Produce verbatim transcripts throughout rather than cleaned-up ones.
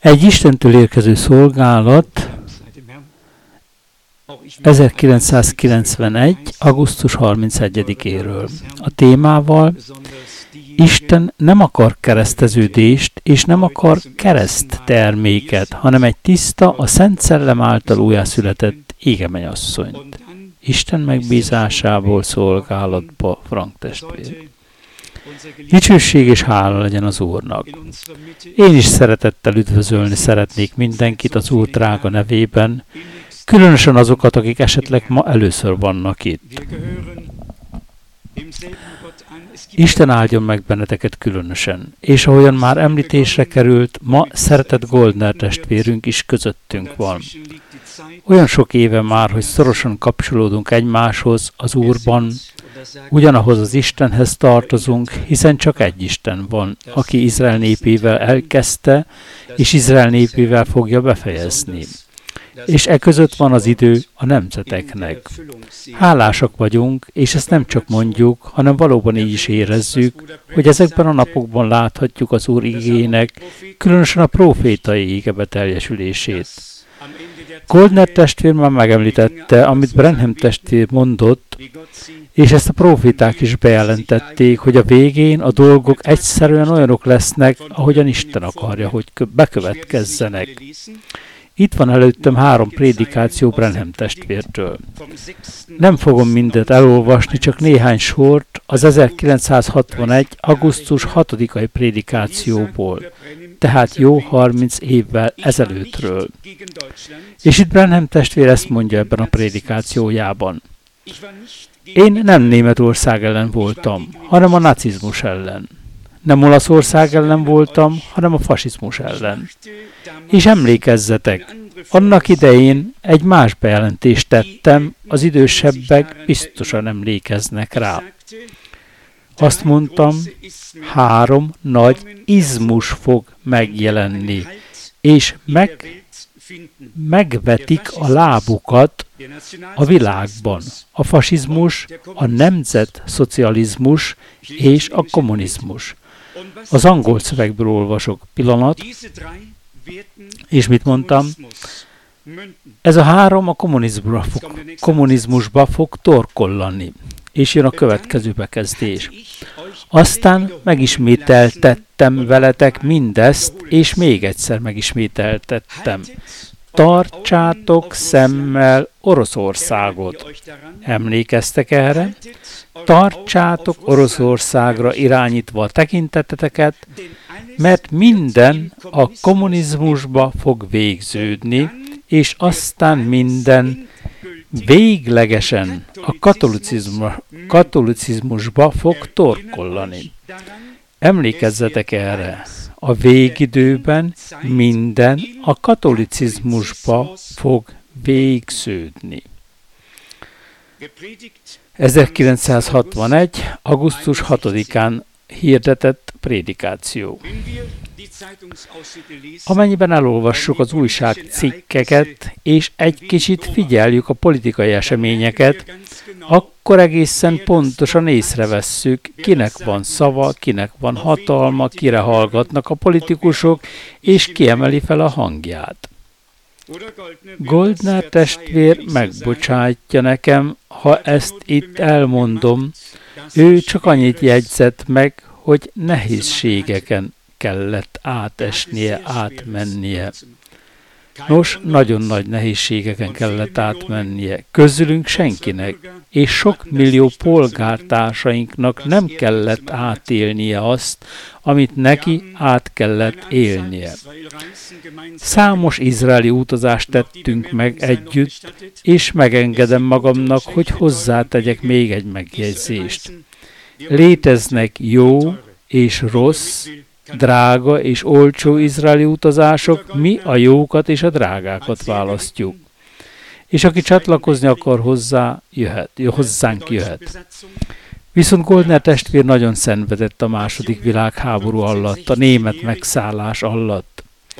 Egy Istentől érkező szolgálat ezerkilencszázkilencvenegy. augusztus harmincegyedikéről. A témával Isten nem akar kereszteződést, és nem akar keresztterméket, hanem egy tiszta, a Szent Szellem által újjászületett égemennyasszonyt. Isten megbízásából szolgálatba, Frank testvér. Dicsőség és hála legyen az Úrnak. Én is szeretettel üdvözölni szeretnék mindenkit az Úr drága nevében, különösen azokat, akik esetleg ma először vannak itt. Isten áldjon meg benneteket különösen, és ahogyan már említésre került, ma szeretett Goldner testvérünk is közöttünk van. Olyan sok éve már, hogy szorosan kapcsolódunk egymáshoz az Úrban, ugyanahoz az Istenhez tartozunk, hiszen csak egy Isten van, aki Izrael népével elkezdte, és Izrael népével fogja befejezni. És e között van az idő a nemzeteknek. Hálásak vagyunk, és ezt nem csak mondjuk, hanem valóban így is érezzük, hogy ezekben a napokban láthatjuk az Úr igének, különösen a prófétai ége teljesülését. Goldner testvér már megemlítette, amit Branham testvér mondott, és ezt a próféták is bejelentették, hogy a végén a dolgok egyszerűen olyanok lesznek, ahogyan Isten akarja, hogy bekövetkezzenek. Itt van előttem három prédikáció Branham testvértől. Nem fogom mindet elolvasni, csak néhány sort az ezerkilencszázhatvanegy. augusztus hatodikai prédikációból, tehát jó harminc évvel ezelőttről. És itt Branham testvér ezt mondja ebben a prédikációjában. Én nem Németország ellen voltam, hanem a nacizmus ellen. Nem Olaszország ellen voltam, hanem a fasizmus ellen. És emlékezzetek, annak idején egy más bejelentést tettem, az idősebbek biztosan emlékeznek rá. Azt mondtam, három nagy izmus fog megjelenni, és meg, megvetik a lábukat a világban. A fasizmus, a nemzetszocializmus és a kommunizmus. Az angol szövegből olvasok, pillanat, és mit mondtam? Ez a három a kommunizmusba fog, kommunizmusba fog torkollani. És jön a következő bekezdés. Aztán megismételtettem veletek mindezt, és még egyszer megismételtettem. Tartsátok szemmel Oroszországot. Emlékeztek erre? Tartsátok Oroszországra irányítva a tekinteteteket, mert minden a kommunizmusba fog végződni, és aztán minden véglegesen a katolicizmus, katolicizmusba fog torkollani. Emlékezzetek erre, a végidőben minden a katolicizmusba fog végződni. ezerkilencszázhatvanegy. augusztus hatodikán hirdetett prédikáció. Amennyiben elolvassuk az újságcikkeket, és egy kicsit figyeljük a politikai eseményeket, akkor egészen pontosan észrevesszük, kinek van szava, kinek van hatalma, kire hallgatnak a politikusok, és ki emeli fel a hangját. Goldner testvér megbocsátja nekem, ha ezt itt elmondom, ő csak annyit jegyzett meg, hogy nehézségeken kellett átesnie, átmennie. Nos, nagyon nagy nehézségeken kellett átmennie. Közülünk senkinek, és sok millió polgártársainknak nem kellett átélnie azt, amit neki át kellett élnie. Számos izraeli utazást tettünk meg együtt, és megengedem magamnak, hogy hozzátegyek még egy megjegyzést. Léteznek jó és rossz, drága és olcsó izraeli utazások, mi a jókat és a drágákat választjuk. És aki csatlakozni akar hozzá, jöhet, hozzánk jöhet. Viszont Goldner testvér nagyon szenvedett a második világháború alatt, a német megszállás alatt.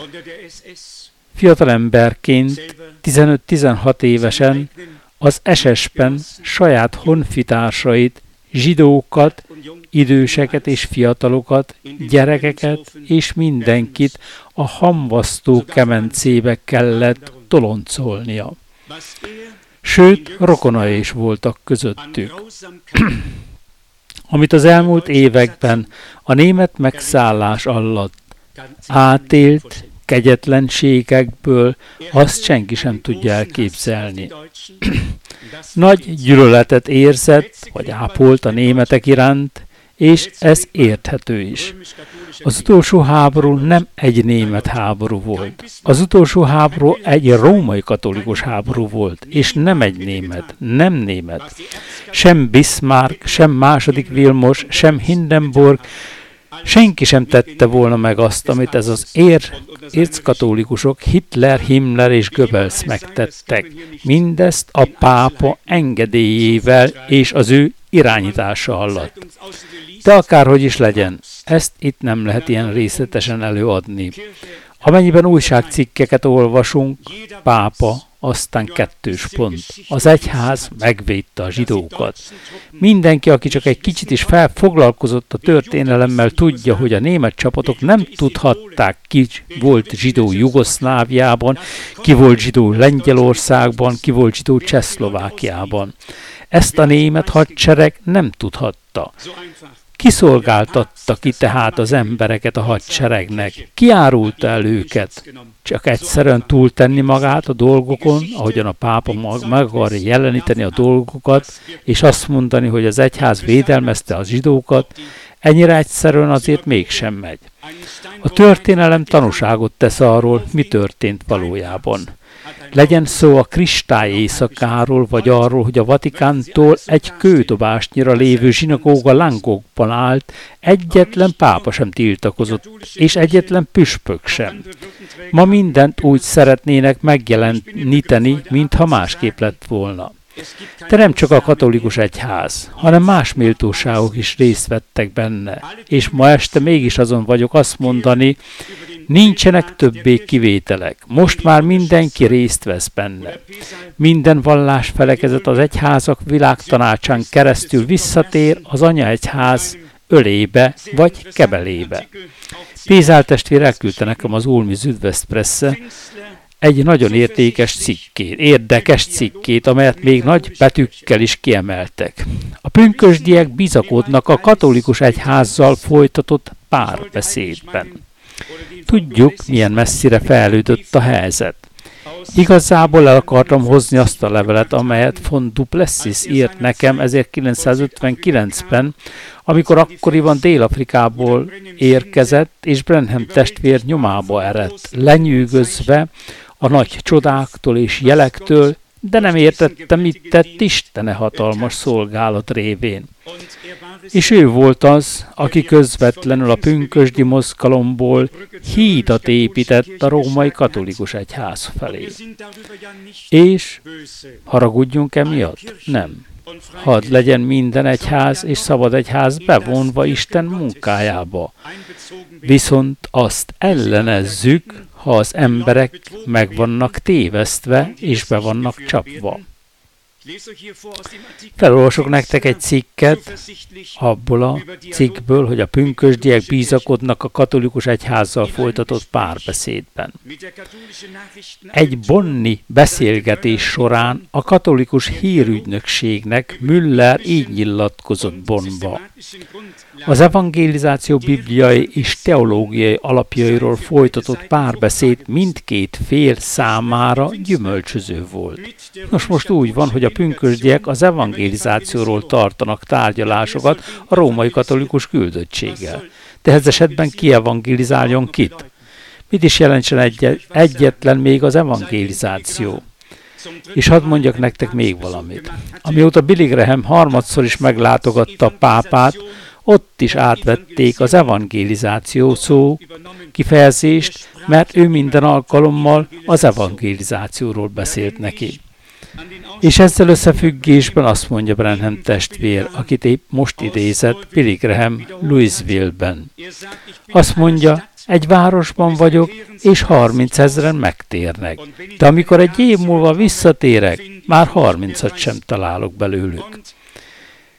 Fiatalemberként, tizenöt-tizenhat évesen az es es-ben saját honfitársait zsidókat, időseket és fiatalokat, gyerekeket és mindenkit a hamvasztó kemencébe kellett toloncolnia. Sőt, rokonai is voltak közöttük. Amit az elmúlt években a német megszállás alatt átélt kegyetlenségekből, azt senki sem tudja elképzelni. Nagy gyűlöletet érzett, vagy ápolt a németek iránt, és ez érthető is. Az utolsó háború nem egy német háború volt. Az utolsó háború egy római katolikus háború volt, és nem egy német, nem német. Sem Bismarck, sem második Vilmos, sem Hindenburg, senki sem tette volna meg azt, amit ez az ér, érckatolikusok, Hitler, Himmler és Goebbels megtettek. Mindezt a pápa engedélyével és az ő irányítása alatt. De akárhogy is legyen, ezt itt nem lehet ilyen részletesen előadni. Amennyiben újságcikkeket olvasunk, pápa, aztán kettős pont. Az egyház megvédte a zsidókat. Mindenki, aki csak egy kicsit is felfoglalkozott a történelemmel, tudja, hogy a német csapatok nem tudhatták, ki volt zsidó Jugoszláviában, ki volt zsidó Lengyelországban, ki volt zsidó Csehszlovákiában. Ezt a német hadsereg nem tudhatta. Kiszolgáltatta ki tehát az embereket a hadseregnek? Ki árulta el őket? Csak egyszerűen túltenni magát a dolgokon, ahogyan a pápa meg akarja jeleníteni a dolgokat, és azt mondani, hogy az egyház védelmezte a zsidókat, ennyire egyszerűen azért mégsem megy. A történelem tanúságot tesz arról, mi történt valójában. Legyen szó a kristály éjszakáról, vagy arról, hogy a Vatikántól egy kődobásnyira lévő zsinagóga lángokban állt, egyetlen pápa sem tiltakozott, és egyetlen püspök sem. Ma mindent úgy szeretnének megjeleníteni, mintha másképp lett volna. De nem csak a katolikus egyház, hanem más méltóságok is részt vettek benne. És ma este mégis azon vagyok azt mondani, nincsenek többé kivételek. Most már mindenki részt vesz benne. Minden vallás felekezet az egyházak világtanácsán keresztül visszatér az anyaegyház ölébe vagy kebelébe. Pézál testvér elküldte nekem az Ulmi Südwestpresse egy nagyon értékes cikkét, érdekes cikkét, amelyet még nagy betűkkel is kiemeltek. A pünkösdiek bizakodnak a katolikus egyházzal folytatott párbeszédben. Tudjuk, milyen messzire fejlődött a helyzet. Igazából el akartam hozni azt a levelet, amelyet von Duplessis írt nekem ezerkilencszázötvenkilencben, amikor akkoriban Dél-Afrikából érkezett, és Branham testvér nyomába eredt, lenyűgözve a nagy csodáktól és jelektől, de nem értette, mit tett Istene hatalmas szolgálat révén. És ő volt az, aki közvetlenül a pünkösdi mozgalomból hídat épített a római katolikus egyház felé. És haragudjunk emiatt? Nem. Hadd legyen minden egyház és szabad egyház bevonva Isten munkájába. Viszont azt ellenezzük, ha az emberek meg vannak tévesztve és be vannak csapva. Felolvasok nektek egy cikket abból a cikkből, hogy a pünkösdiek bízakodnak a katolikus egyházzal folytatott párbeszédben. Egy bonni beszélgetés során a katolikus hírügynökségnek Müller így nyilatkozott Bonnba. Az evangelizáció bibliai és teológiai alapjairól folytatott párbeszéd mindkét fél számára gyümölcsöző volt. Nos, most úgy van, hogy a pünkösdiek az evangelizációról tartanak tárgyalásokat a római katolikus küldöttséggel. De ez esetben ki evangelizáljon kit? Mit is jelentsen egy- egyetlen még az evangelizáció? És hadd mondjak nektek még valamit. Amióta Billy Graham harmadszor is meglátogatta a pápát, ott is átvették az evangelizáció szó kifejezést, mert ő minden alkalommal az evangelizációról beszélt neki. És ezzel összefüggésben azt mondja Branham testvér, akit épp most idézett Billy Graham Louisville-ben. Azt mondja, egy városban vagyok, és harmincezren megtérnek. De amikor egy év múlva visszatérek, már harmincat sem találok belőlük.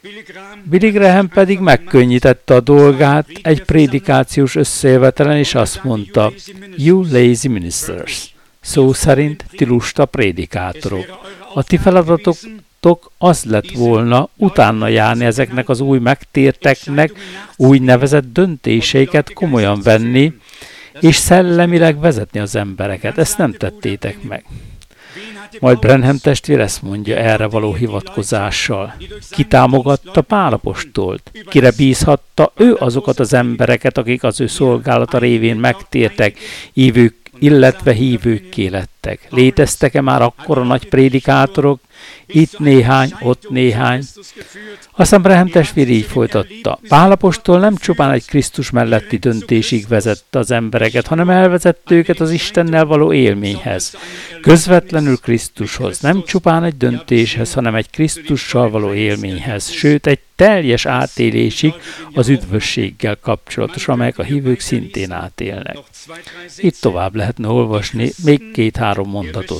Billy Graham pedig megkönnyítette a dolgát egy prédikációs összejövetelen, és azt mondta, you lazy ministers, szó szerint ti lusta prédikátorok. A ti feladatotok az lett volna utána járni ezeknek az új megtérteknek, úgynevezett döntéseiket komolyan venni, és szellemileg vezetni az embereket. Ezt nem tettétek meg. Majd Branham testvér ezt mondja erre való hivatkozással. Ki támogatta Pál apostolt? Kire bízhatta ő azokat az embereket, akik az ő szolgálata révén megtértek, ívők, illetve hívőkké lettek? Léteztek-e már akkora nagy prédikátorok? Itt néhány, ott néhány. Aztán Branham testvér így folytatta. Pál apostol nem csupán egy Krisztus melletti döntésig vezette az embereket, hanem elvezette őket az Istennel való élményhez. Közvetlenül Krisztushoz, nem csupán egy döntéshez, hanem egy Krisztussal való élményhez, sőt egy teljes átélésig az üdvösséggel kapcsolatos, amelyek a hívők szintén átélnek. Itt tovább lehetne olvasni még két-három mondatot.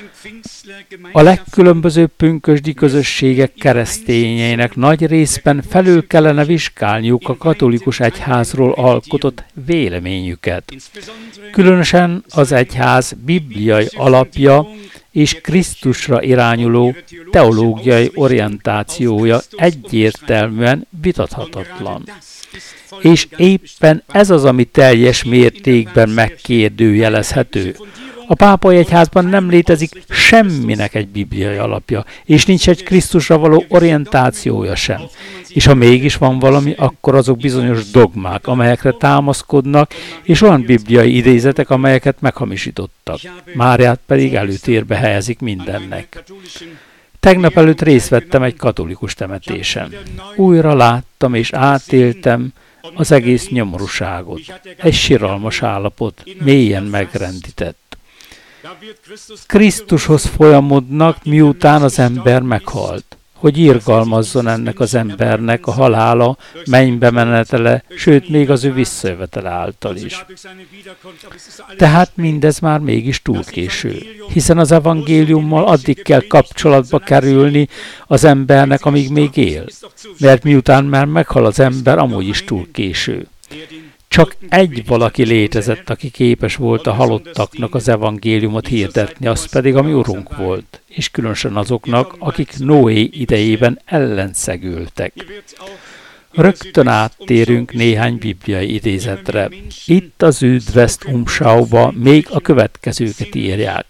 A legkülönbözőbb pünkösdi közösségek keresztényeinek nagy részben felül kellene vizsgálniuk a katolikus egyházról alkotott véleményüket. Különösen az egyház bibliai alapja és Krisztusra irányuló teológiai orientációja egyértelműen vitathatatlan. És éppen ez az, ami teljes mértékben megkérdőjelezhető. A pápai egyházban nem létezik semminek egy bibliai alapja, és nincs egy Krisztusra való orientációja sem. És ha mégis van valami, akkor azok bizonyos dogmák, amelyekre támaszkodnak, és olyan bibliai idézetek, amelyeket meghamisítottak. Máriát pedig előtérbe helyezik mindennek. Tegnap előtt részt vettem egy katolikus temetésen. Újra láttam és átéltem az egész nyomorúságot. Egy siralmas állapot, mélyen megrendített. Krisztushoz folyamodnak, miután az ember meghalt, hogy irgalmazzon ennek az embernek a halála, mennybe menetele, sőt még az ő visszajövetele által is. Tehát mindez már mégis túl késő, hiszen az evangéliummal addig kell kapcsolatba kerülni az embernek, amíg még él, mert miután már meghal az ember, amúgy is túl késő. Csak egy valaki létezett, aki képes volt a halottaknak az evangéliumot hirdetni, az pedig a mi Urunk volt, és különösen azoknak, akik Noé idejében ellenszegültek. Rögtön áttérünk néhány bibliai idézetre. Itt az Üdveszt Umschauba még a következőket írják.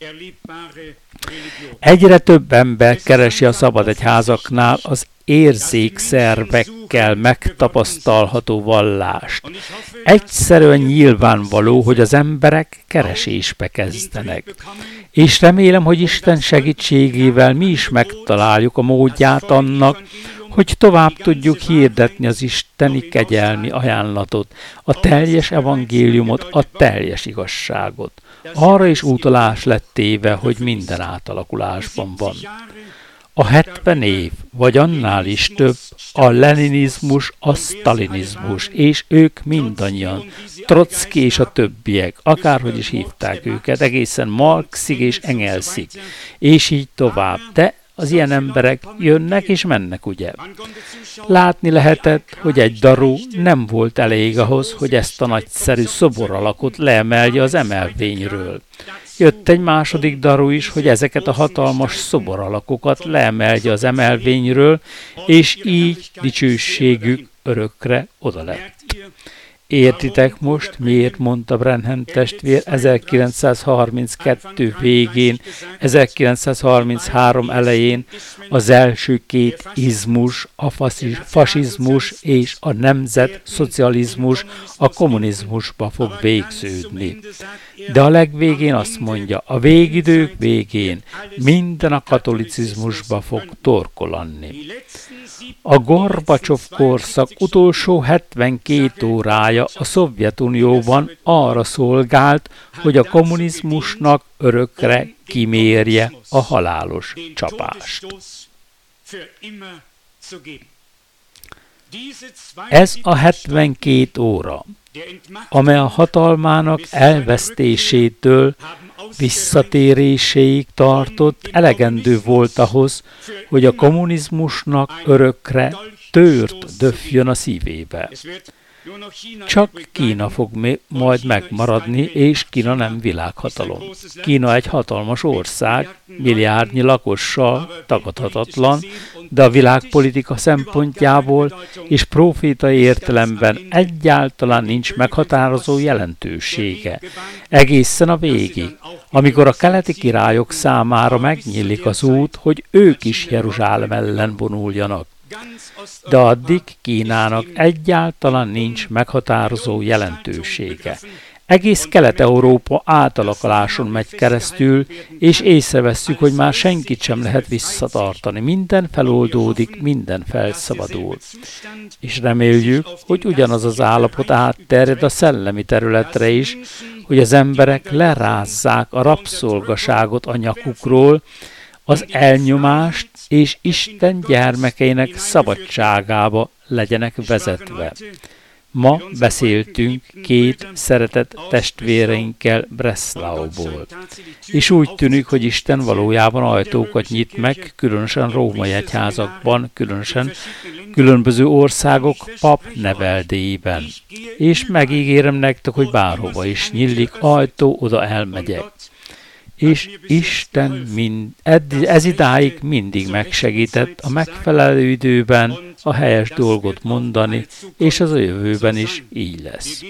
Egyre több ember keresi a szabad egyházaknál az érzékszervekkel megtapasztalható vallást. Egyszerűen nyilvánvaló, hogy az emberek keresésbe kezdenek. És remélem, hogy Isten segítségével mi is megtaláljuk a módját annak, hogy tovább tudjuk hirdetni az isteni kegyelmi ajánlatot, a teljes evangéliumot, a teljes igazságot. Arra is utalás lett téve, hogy minden átalakulásban van. A hetven év, vagy annál is több, a leninizmus, a sztalinizmus, és ők mindannyian, Trotzki és a többiek, akárhogy is hívták őket, egészen Marxig és Engelsig, és így tovább. De az ilyen emberek jönnek és mennek, ugye? Látni lehetett, hogy egy daru nem volt elég ahhoz, hogy ezt a nagyszerű szobor alakot leemelje az emelvényről. Jött egy második daru is, hogy ezeket a hatalmas szobor alakokat leemelje az emelvényről, és így dicsőségük örökre oda lett. Értitek most, miért mondta Branham testvér ezerkilencszázharminckettő végén, ezerkilencszázharminchárom elején az első két izmus, a fasizmus és a nemzetszocializmus a kommunizmusba fog végződni. De a legvégén azt mondja, a végidők végén minden a katolicizmusba fog torkolanni. A Gorbacsov korszak utolsó hetvenkét órája a Szovjetunióban arra szolgált, hogy a kommunizmusnak örökre kimérje a halálos csapást. Ez a hetvenkét óra, amely a hatalmának elvesztésétől visszatéréséig tartott, elegendő volt ahhoz, hogy a kommunizmusnak örökre tőrt döfjön a szívébe. Csak Kína fog majd megmaradni, és Kína nem világhatalom. Kína egy hatalmas ország, milliárdnyi lakossal, tagadhatatlan, de a világpolitika szempontjából és profétai értelemben egyáltalán nincs meghatározó jelentősége. Egészen a végig, amikor a keleti királyok számára megnyílik az út, hogy ők is Jeruzsálem ellen vonuljanak. De addig Kínának egyáltalán nincs meghatározó jelentősége. Egész Kelet-Európa átalakuláson megy keresztül, és észrevesszük, hogy már senkit sem lehet visszatartani. Minden feloldódik, minden felszabadul. És reméljük, hogy ugyanaz az állapot átterjed a szellemi területre is, hogy az emberek lerázzák a rabszolgaságot a nyakukról, az elnyomást, és Isten gyermekeinek szabadságába legyenek vezetve. Ma beszéltünk két szeretett testvéreinkkel Breslauból, és úgy tűnik, hogy Isten valójában ajtókat nyit meg, különösen római egyházakban, különösen különböző országok pap neveldéiben. És megígérem nektek, hogy bárhova is nyílik ajtó, oda elmegyek. És Isten mind, ez idáig mindig megsegített a megfelelő időben a helyes dolgot mondani, és az a jövőben is így lesz.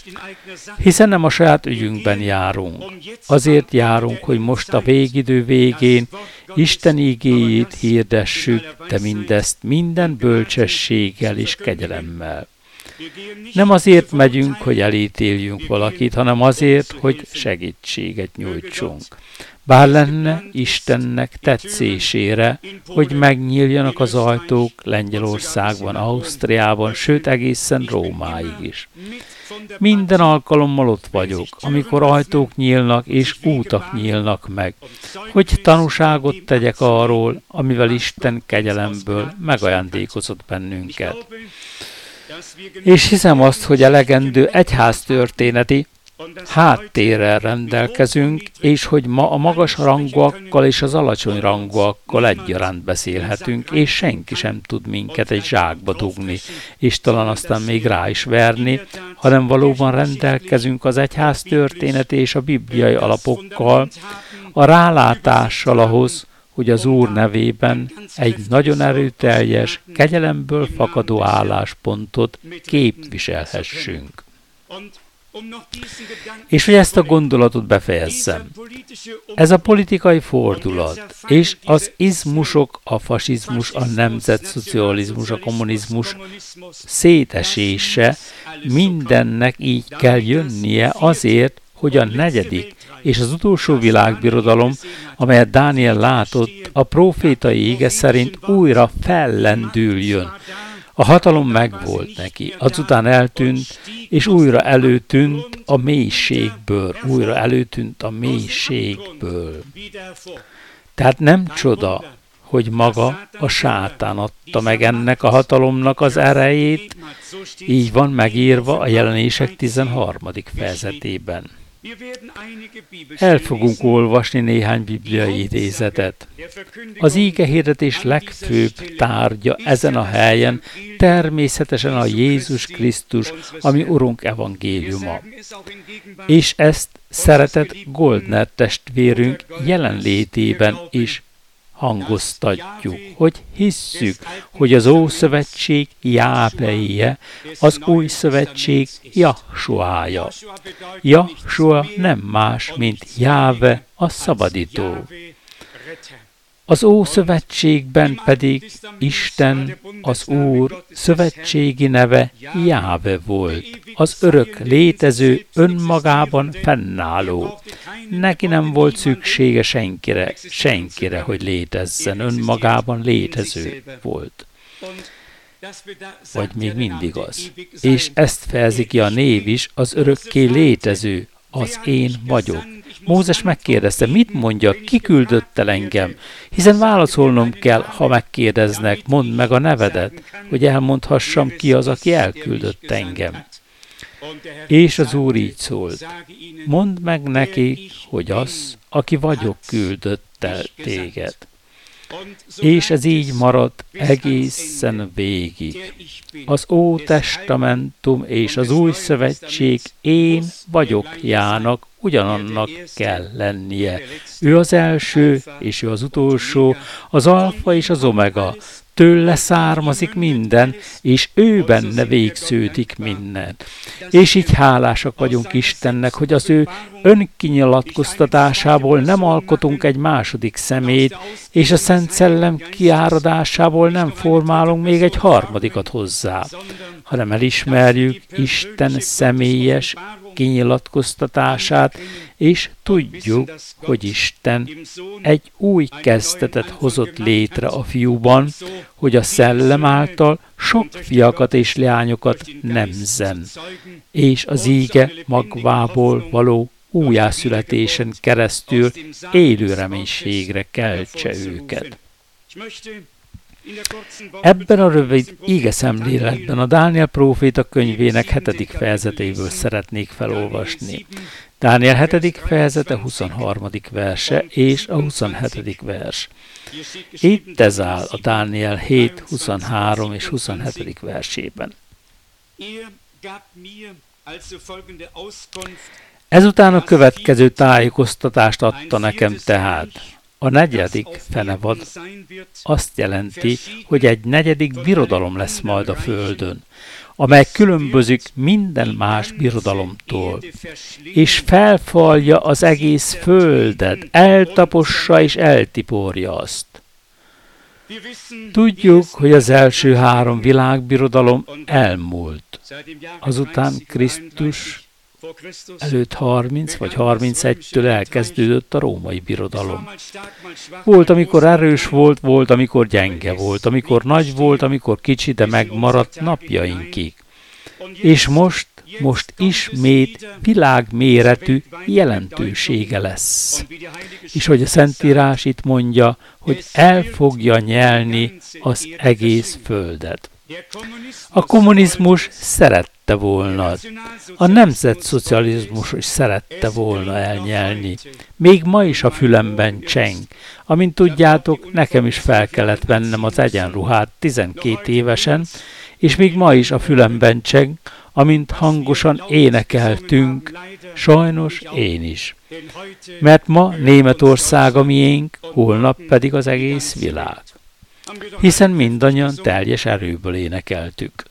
Hiszen nem a saját ügyünkben járunk. Azért járunk, hogy most a végidő végén Isten igéjét hirdessük, de mindezt minden bölcsességgel és kegyelemmel. Nem azért megyünk, hogy elítéljünk valakit, hanem azért, hogy segítséget nyújtsunk. Bár lenne Istennek tetszésére, hogy megnyíljanak az ajtók Lengyelországban, Ausztriában, sőt egészen Rómáig is. Minden alkalommal ott vagyok, amikor ajtók nyílnak és útak nyílnak meg, hogy tanúságot tegyek arról, amivel Isten kegyelemből megajándékozott bennünket. És hiszem azt, hogy elegendő egyháztörténeti háttérrel rendelkezünk, és hogy ma a magas rangúakkal és az alacsony rangúakkal egyaránt beszélhetünk, és senki sem tud minket egy zsákba dugni, és talán aztán még rá is verni, hanem valóban rendelkezünk az egyháztörténeti és a bibliai alapokkal, a rálátással ahhoz, hogy az Úr nevében egy nagyon erőteljes, kegyelemből fakadó álláspontot képviselhessünk. És hogy ezt a gondolatot befejezzem. Ez a politikai fordulat, és az izmusok, a fasizmus, a nemzetszocializmus, a kommunizmus szétesése mindennek így kell jönnie azért, hogy a negyedik és az utolsó világbirodalom, amelyet Dániel látott, a prófétai ége szerint újra fellendüljön. A hatalom megvolt neki, azután eltűnt, és újra előtűnt a mélységből, újra előtűnt a mélységből. Tehát nem csoda, hogy maga a sátán adta meg ennek a hatalomnak az erejét, így van megírva a Jelenések tizenharmadik fejezetében. El fogunk olvasni néhány bibliai idézetet. Az ígehirdetés legfőbb tárgya ezen a helyen természetesen a Jézus Krisztus, ami Urunk evangéliuma. És ezt szeretett Goldner testvérünk jelenlétében is hangoztatjuk, hogy hisszük, hogy az Ószövetség Jáveije, az Új Szövetség Jahsuája. Jahsua nem más, mint Jáve, a szabadító. Az Ószövetségben pedig Isten, az Úr szövetségi neve Jáve volt, az örök létező, önmagában fennálló. Neki nem volt szüksége senkire, senkire, hogy létezzen, önmagában létező volt. Vagy még mindig az. És ezt fejezi ki a név is, az örökké létező, az én vagyok. Mózes megkérdezte, mit mondjak, ki küldött el engem? Hiszen válaszolnom kell, ha megkérdeznek, mondd meg a nevedet, hogy elmondhassam, ki az, aki elküldött engem. És az Úr így szólt, mondd meg nekik, hogy az, aki vagyok, küldött el téged. És ez így maradt egészen végig. Az Ótestamentum és az Új Szövetség én vagyokjának ugyanannak kell lennie. Ő az első, és ő az utolsó, az alfa és az omega. Tőle származik minden, és ő benne végződik minden. És így hálásak vagyunk Istennek, hogy az ő önkinyilatkoztatásából nem alkotunk egy második szemét, és a Szent Szellem kiáradásából nem formálunk még egy harmadikat hozzá, hanem elismerjük Isten személyes kinyilatkoztatását, és tudjuk, hogy Isten egy új kezdetet hozott létre a fiúban, hogy a Szellem által sok fiakat és leányokat nemzen, és az íge magvából való újjászületésen keresztül élő reménységre keltse őket. Ebben a rövid ígeszemléletben a Dániel próféta könyvének hetedik fejezetéből szeretnék felolvasni. Dániel hetedik fejezete huszonharmadik verse és a huszonhetedik vers. Itt ez áll a Dániel hét, huszonhárom és huszonhetedik versében. Ezután a következő tájékoztatást adta nekem tehát. A negyedik fenevad azt jelenti, hogy egy negyedik birodalom lesz majd a földön, amely különbözik minden más birodalomtól, és felfalja az egész földet, eltapossa és eltiporja azt. Tudjuk, hogy az első három világbirodalom elmúlt. Azután Krisztus előtt harminc vagy harmincegytől elkezdődött a római birodalom. Volt, amikor erős volt, volt, amikor gyenge volt, amikor nagy volt, amikor kicsi, de megmaradt napjainkig. És most, most ismét világméretű jelentősége lesz. És hogy a Szentírás itt mondja, hogy el fogja nyelni az egész földet. A kommunizmus szerette volna, a nemzetszocializmus is szerette volna elnyelni. Még ma is a fülemben cseng. Amint tudjátok, nekem is fel kellett vennem az egyenruhát tizenkét évesen, és még ma is a fülemben cseng, amint hangosan énekeltünk, sajnos én is. Mert ma Németország a miénk, holnap pedig az egész világ. Hiszen mindannyian teljes erőből énekeltük.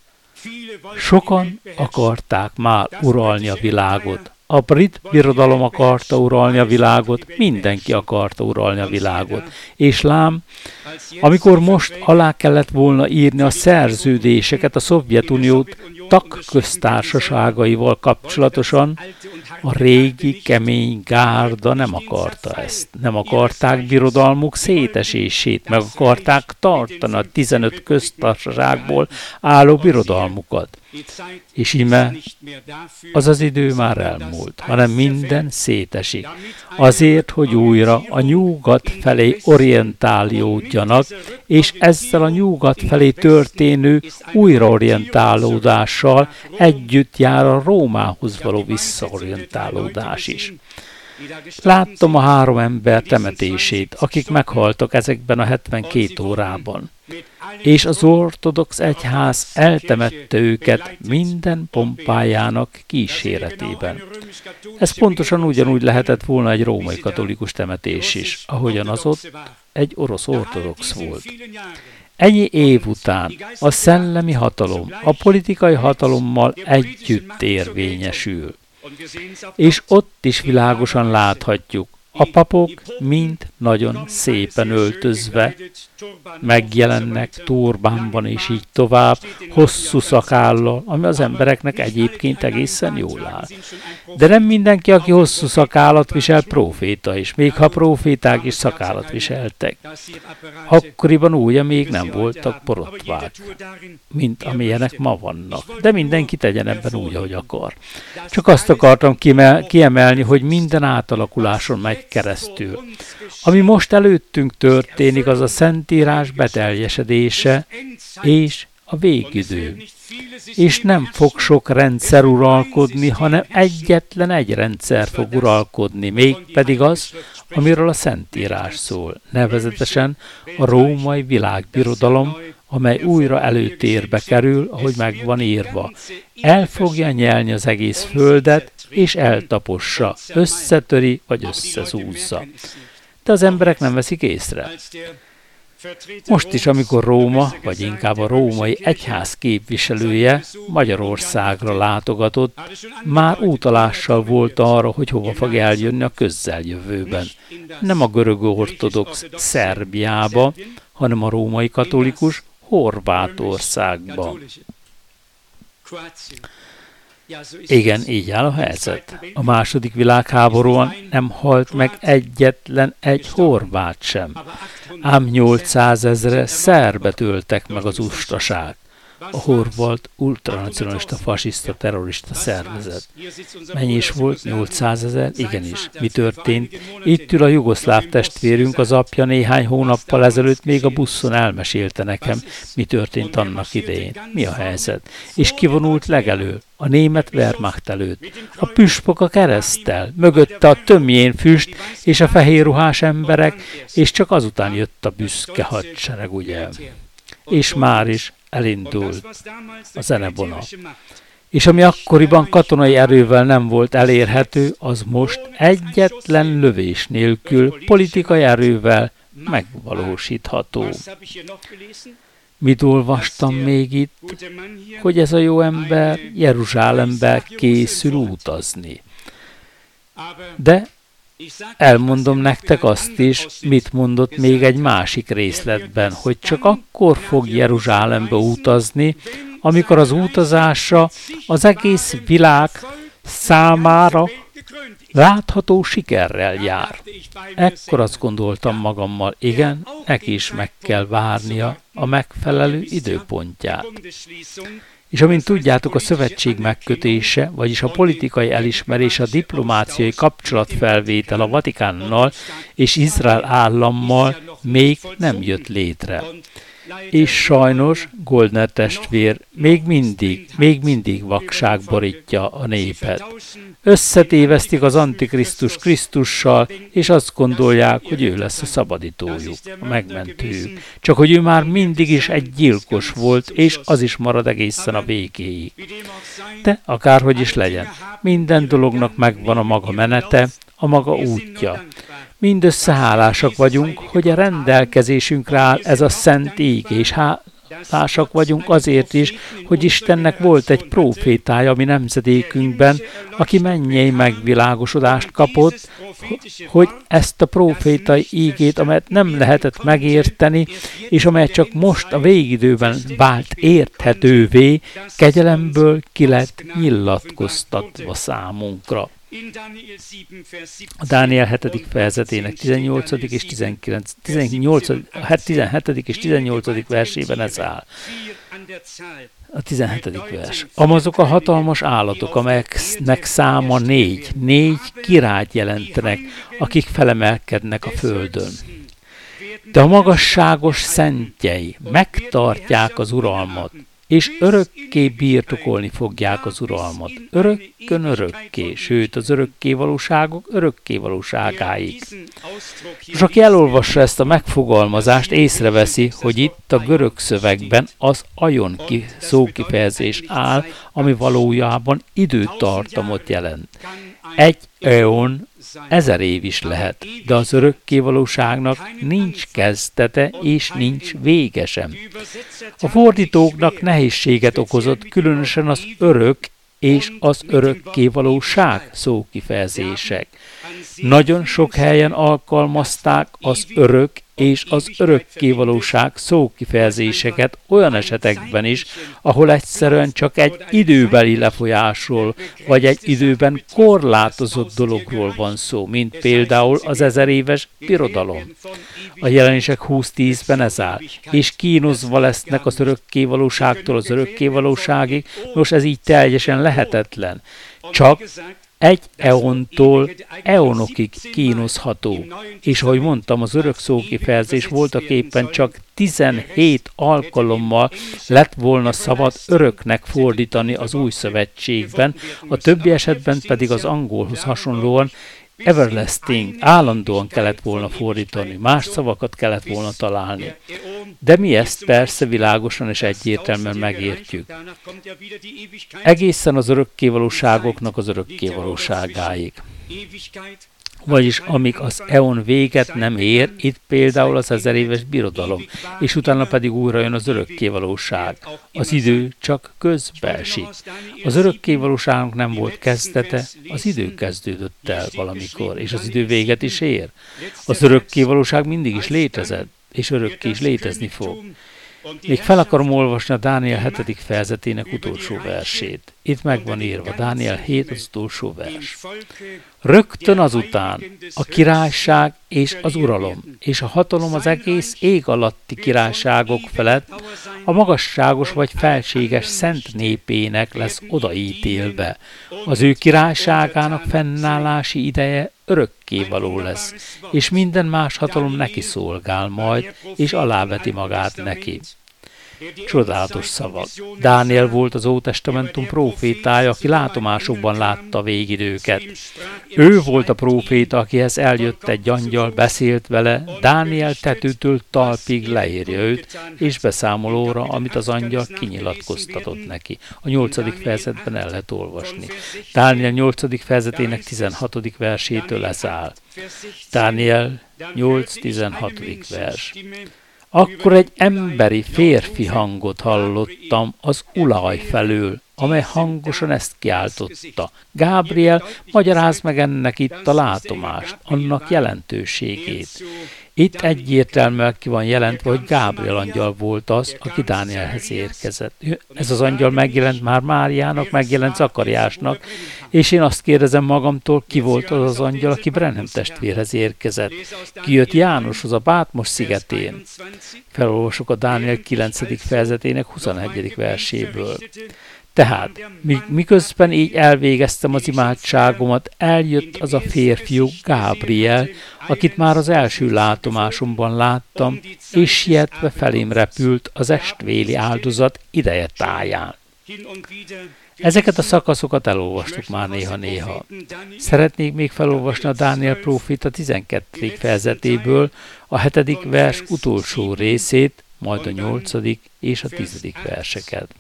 Sokan akarták már uralni a világot. A brit birodalom akarta uralni a világot, mindenki akarta uralni a világot. És lám, amikor most alá kellett volna írni a szerződéseket a Szovjetunió tagköztársaságaival kapcsolatosan, a régi kemény gárda nem akarta ezt. Nem akarták birodalmuk szétesését, meg akarták tartani a tizenöt köztársaságból álló birodalmukat. És íme az az idő már elmúlt, hanem minden szétesik. Azért, hogy újra a nyugat felé orientálódjanak, és ezzel a nyugat felé történő újraorientálódással együtt jár a Rómához való visszaorientálódás is. Láttam a három ember temetését, akik meghaltak ezekben a hetvenkét órában. És az ortodox egyház eltemette őket minden pompájának kíséretében. Ez pontosan ugyanúgy lehetett volna egy római katolikus temetés is, ahogyan az ott egy orosz ortodox volt. Ennyi év után a szellemi hatalom a politikai hatalommal együtt érvényesül. És ott is világosan láthatjuk, a papok mind nagyon szépen öltözve megjelennek turbánban és így tovább, hosszú szakállal, ami az embereknek egyébként egészen jól áll. De nem mindenki, aki hosszú szakállat visel, próféta is, még ha próféták is szakállat viseltek. Akkoriban ugye még nem voltak borotvák, mint amilyenek ma vannak. De mindenki tegyen ebben úgy, ahogy akar. Csak azt akartam kiemelni, hogy minden átalakuláson megy keresztül. Ami most előttünk történik, az a Szentírás beteljesedése és a végidő. És nem fog sok rendszer uralkodni, hanem egyetlen egy rendszer fog uralkodni, mégpedig az, amiről a Szentírás szól, nevezetesen a római világbirodalom, amely újra előtérbe kerül, ahogy meg van írva. El fogja nyelni az egész földet, és eltapossa, összetöri, vagy összezúzza. De az emberek nem veszik észre. Most is, amikor Róma, vagy inkább a római egyház képviselője Magyarországra látogatott, már utalással volt arra, hogy hova fog eljönni a közeljövőben. Nem a görög ortodox Szerbiába, hanem a római katolikus Horvátországba. Igen, így áll a helyzet. A második világháborúban nem halt meg egyetlen egy horvát sem, ám nyolcszázezre szerbet öltek meg az ustaság. A horvát ultranacionalista, fasiszta, terrorista szervezet. Mennyi is volt? nyolcszázezer? Igenis. Mi történt? Itt ül a jugoszláv testvérünk, az apja néhány hónappal ezelőtt még a buszon elmesélte nekem, mi történt annak idején. Mi a helyzet? És kivonult legelől, a német Wehrmacht előtt. A püspök a kereszttel, mögötte a tömjén füst és a fehér ruhás emberek, és csak azután jött a büszke hadsereg, ugye? És már is elindult a zenebona. És ami akkoriban katonai erővel nem volt elérhető, az most egyetlen lövés nélkül politikai erővel megvalósítható. Mit olvastam még itt? Hogy ez a jó ember Jeruzsálembe készül utazni. De elmondom nektek azt is, mit mondott még egy másik részletben, hogy csak akkor fog Jeruzsálembe utazni, amikor az utazásra az egész világ számára látható sikerrel jár. Ekkor azt gondoltam magammal, igen, neki is meg kell várnia a megfelelő időpontját. És amint tudjátok, a szövetség megkötése, vagyis a politikai elismerés, a diplomáciai kapcsolatfelvétel a Vatikánnal és Izrael állammal még nem jött létre. És sajnos Goldner testvér még mindig, még mindig vakság borítja a népet. Összetévesztik az Antikrisztus Krisztussal, és azt gondolják, hogy ő lesz a szabadítójuk, a megmentőjük. Csak hogy ő már mindig is egy gyilkos volt, és az is marad egészen a végéig. De akárhogy is legyen, minden dolognak megvan a maga menete, a maga útja. Mindössze hálásak vagyunk, hogy a rendelkezésünkre áll ez a szent íg, és hálásak vagyunk azért is, hogy Istennek volt egy prófétája a mi nemzedékünkben, aki mennyei megvilágosodást kapott, hogy ezt a prófétai ígét, amelyet nem lehetett megérteni, és amelyet csak most a végidőben vált érthetővé, kegyelemből ki lett nyilatkoztatva számunkra. A Dániel hetedik fejezetének tizennyolcadik és tizenkilencedik, tizennyolcadik, tizenhetedik és tizennyolcadik versében ez áll. A tizenhetedik vers. Amazok a hatalmas állatok, amelyeknek száma négy, négy királyt jelentenek, akik felemelkednek a földön. De a magasságos szentjei megtartják az uralmat, és örökké birtokolni fogják az uralmat. Örökkön örökké, sőt az örökké valóságok örökké valóságáig. És aki elolvassa ezt a megfogalmazást, észreveszi, hogy itt a görög szövegben az aion szókifejezés áll, ami valójában időtartamot jelent. Egy eon ezer év is lehet, de az örökkévalóságnak nincs kezdete és nincs vége sem. A fordítóknak nehézséget okozott különösen az örök és az örökkévalóság szókifejezések. Nagyon sok helyen alkalmazták az örök és az örökkévalóság szókifejezéseket olyan esetekben is, ahol egyszerűen csak egy időbeli lefolyásról, vagy egy időben korlátozott dologról van szó, mint például az ezeréves birodalom. A Jelenések húsz tízben ez áll, és kínozva lesznek az örökkévalóságtól az örökkévalóságig, nos ez így teljesen lehetetlen. Csak egy eontól eonokig kínoszható. És ahogy mondtam, az örök szókifejezés voltak éppen csak tizenhét alkalommal lett volna szabad öröknek fordítani az új szövetségben, a többi esetben pedig az angolhoz hasonlóan everlasting, állandóan kellett volna fordítani, más szavakat kellett volna találni. De mi ezt persze világosan és egyértelműen megértjük. Egészen az örökkévalóságoknak az örökkévalóságáig. Vagyis amíg az eon véget nem ér, itt például az ezer éves birodalom, és utána pedig újra jön az örökkévalóság. Az idő csak közbeesik. Az örökkévalóságnak nem volt kezdete, az idő kezdődött el valamikor, és az idő véget is ér. Az örökkévalóság mindig is létezett, és örökké is létezni fog. Még fel akarom olvasni a Dániel hetedik fejezetének utolsó versét. Itt meg van írva, Dániel hét az utolsó vers. Rögtön azután a királyság és az uralom, és a hatalom az egész ég alatti királyságok felett a magasságos vagy felséges szent népének lesz odaítélve. Az ő királyságának fennállási ideje örökkévaló lesz, és minden más hatalom neki szolgál majd, és aláveti magát neki. Csodálatos szavak. Dániel volt az Ótestamentum prófétája, aki látomásokban látta a végidőket. Ő volt a próféta, akihez eljött egy angyal, beszélt vele, Dániel tetőtől talpig leírja őt, és beszámolóra, amit az angyal kinyilatkoztatott neki. A nyolcadik fejezetben el lehet olvasni. Dániel nyolcadik fejezetének tizenhatodik versétől ez áll. Dániel nyolc tizenhatodik vers. Akkor egy emberi férfi hangot hallottam az ulaj felől, amely hangosan ezt kiáltotta. Gábriel, magyarázd meg ennek itt a látomást, annak jelentőségét. Itt egyértelműen ki van jelentve, hogy Gábriel angyal volt az, aki Dánielhez érkezett. Ez az angyal megjelent már Máriának, megjelent Zakariásnak, és én azt kérdezem magamtól, ki volt az az angyal, aki Branham testvérhez érkezett. Ki jött Jánoshoz a Pátmos szigetén. Felolvasok a Dániel kilencedik fejezetének huszonegyedik verséből. Tehát, miközben így elvégeztem az imádságomat, eljött az a férfiú, Gábriel, akit már az első látomásomban láttam, és sietve felém repült az estvéli áldozat ideje táján. Ezeket a szakaszokat elolvastuk már néha-néha. Szeretnék még felolvasni a Dániel próféta tizenkettedik fejezetéből a hetedik vers utolsó részét, majd a nyolcadik és a tizedik verseket.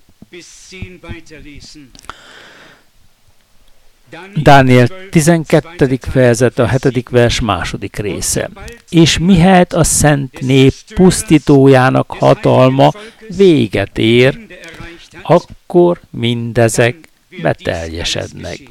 Dániel tizenkettedik fejezet, a hetedik vers második része. És mihelyt a szent nép pusztítójának hatalma véget ér, akkor mindezek beteljesednek.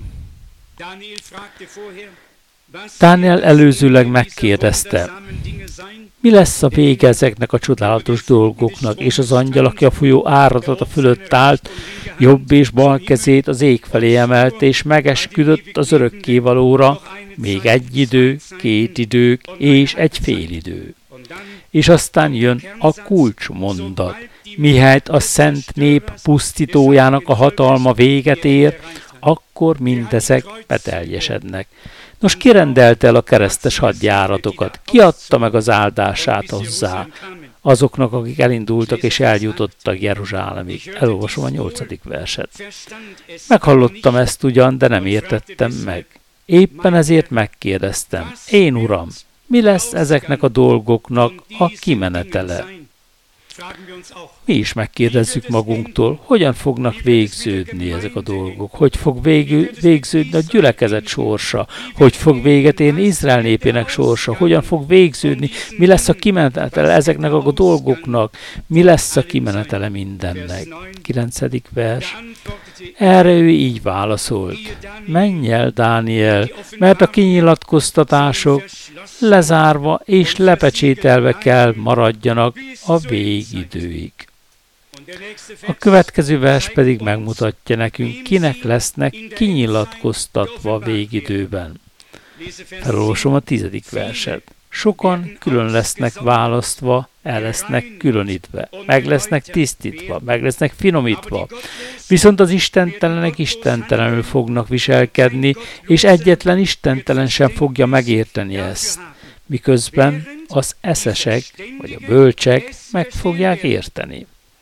Dániel előzőleg megkérdezte, mi lesz a vége ezeknek a csodálatos dolgoknak, és az angyal, aki a folyó áradata fölött állt, jobb és bal kezét az ég felé emelte, és megesküdött az örökkévalóra, még egy idő, két idők és egy fél idő. És aztán jön a kulcsmondat. Mihelyt a szent nép pusztítójának a hatalma véget ér, akkor mindezek beteljesednek. Nos, ki rendelte el a keresztes hadjáratokat? Ki adta meg az áldását hozzá azoknak, akik elindultak és eljutottak Jeruzsálemig? Elolvasom a nyolcadik verset. Meghallottam ezt ugyan, de nem értettem meg. Éppen ezért megkérdeztem. Én, Uram, mi lesz ezeknek a dolgoknak a kimenetele? Mi is megkérdezzük magunktól, hogyan fognak végződni ezek a dolgok, hogy fog végül, végződni a gyülekezet sorsa, hogy fog véget érni Izrael népének sorsa, hogyan fog végződni, mi lesz a kimenetele ezeknek a dolgoknak, mi lesz a kimenetele mindennek. kilencedik vers. Erre ő így válaszolt. Menj el, Dániel, mert a kinyilatkoztatások lezárva és lepecsételve kell maradjanak a végidőig. A következő vers pedig megmutatja nekünk, kinek lesznek kinyilatkoztatva a végidőben. Felolvasom a tizedik verset. Sokan külön lesznek választva, el lesznek különítve, meg lesznek tisztítva, meg lesznek finomítva. Viszont az istentelenek istentelenül fognak viselkedni, és egyetlen istentelen sem fogja megérteni ezt. Miközben az eszesek, vagy a bölcsek meg fogják érteni.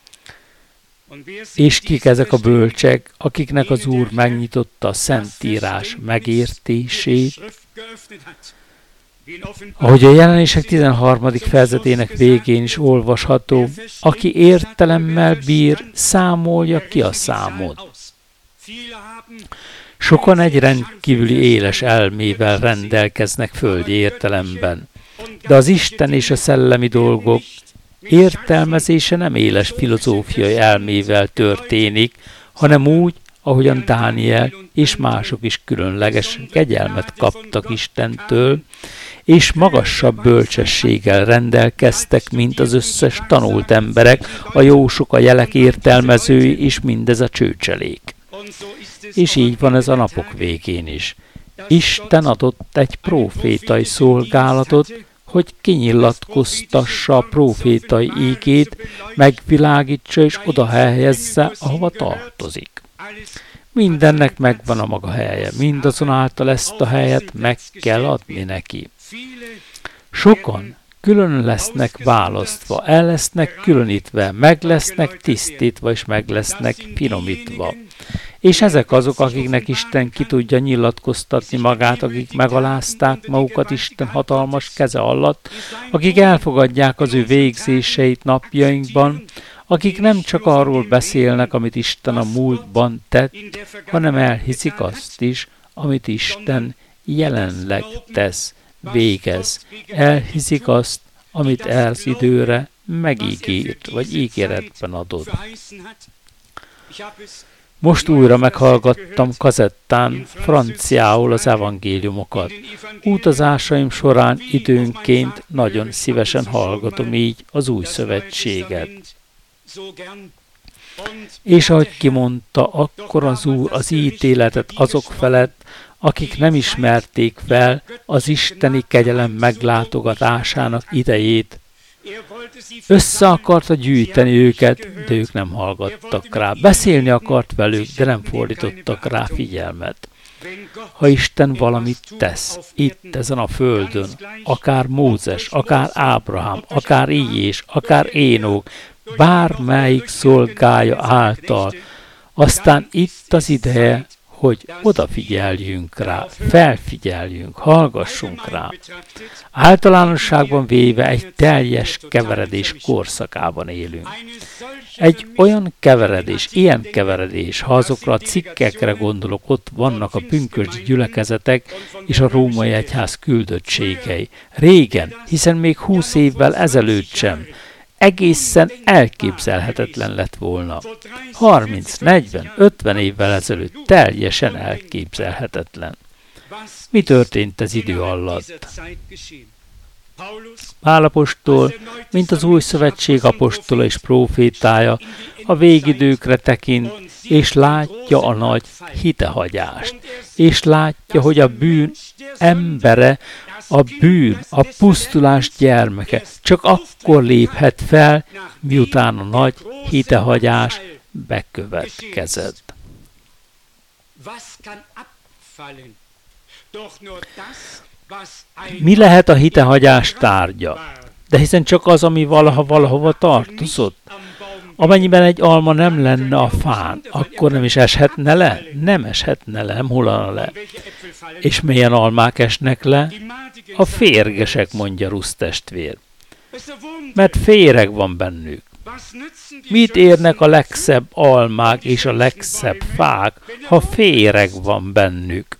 És kik ezek a bölcsek, akiknek az Úr megnyitotta a Szentírás megértését, ahogy a Jelenések tizenharmadik fejezetének végén is olvasható, aki értelemmel bír, számolja ki a számot. Sokan egy rendkívüli éles elmével rendelkeznek földi értelemben, de az Isten és a szellemi dolgok értelmezése nem éles filozófiai elmével történik, hanem úgy, ahogyan Dániel és mások is különleges kegyelmet kaptak Istentől, és magasabb bölcsességgel rendelkeztek, mint az összes tanult emberek, a jósok, a jelek értelmezői, és mindez a csőcselék. És így van ez a napok végén is. Isten adott egy prófétai szolgálatot, hogy kinyilatkoztassa a prófétai ígét, megvilágítsa és oda helyezze, ahova tartozik. Mindennek megvan a maga helye, mindazonáltal ezt a helyet meg kell adni neki. Sokan külön lesznek választva, el lesznek különítve, meg lesznek tisztítva és meg lesznek finomítva. És ezek azok, akiknek Isten ki tudja nyilatkoztatni magát, akik megalázták magukat Isten hatalmas keze alatt, akik elfogadják az ő végzéseit napjainkban, akik nem csak arról beszélnek, amit Isten a múltban tett, hanem elhiszik azt is, amit Isten jelenleg tesz, végez. Elhiszik azt, amit ez időre megígért, vagy ígéretben adott. Most újra meghallgattam kazettán franciául az evangéliumokat. Utazásaim során időnként nagyon szívesen hallgatom így az új szövetséget. És ahogy kimondta, akkor az Úr az ítéletet azok felett, akik nem ismerték fel az isteni kegyelem meglátogatásának idejét. Össze akarta gyűjteni őket, de ők nem hallgattak rá. Beszélni akart velük, de nem fordítottak rá figyelmet. Ha Isten valamit tesz, itt ezen a földön, akár Mózes, akár Ábrahám, akár Íjés, akár Énok, bármelyik szolgája által, aztán itt az ideje, hogy odafigyeljünk rá, felfigyeljünk, hallgassunk rá. Általánosságban véve egy teljes keveredés korszakában élünk. Egy olyan keveredés, ilyen keveredés, ha azokra a cikkekre gondolok, ott vannak a pünkösdi gyülekezetek és a római egyház küldöttségei. Régen, hiszen még húsz évvel ezelőtt sem, egészen elképzelhetetlen lett volna. harminc, negyven, ötven évvel ezelőtt teljesen elképzelhetetlen. Mi történt az idő alatt? Pál apostol, mint az új szövetség apostola és prófétája, a végidőkre tekint, és látja a nagy hitehagyást, és látja, hogy a bűn embere, a bűn, a pusztulás gyermeke csak akkor léphet fel, miután a nagy hitehagyás bekövetkezett. Mi lehet a hitehagyás tárgya? De hiszen csak az, ami valaha valahova tartozott. Amennyiben egy alma nem lenne a fán, akkor nem is eshetne le? Nem eshetne le, nem hullana le. És milyen almák esnek le? A férgesek, mondja Rusz testvér. Mert féreg van bennük. Mit érnek a legszebb almák és a legszebb fák, ha féreg van bennük?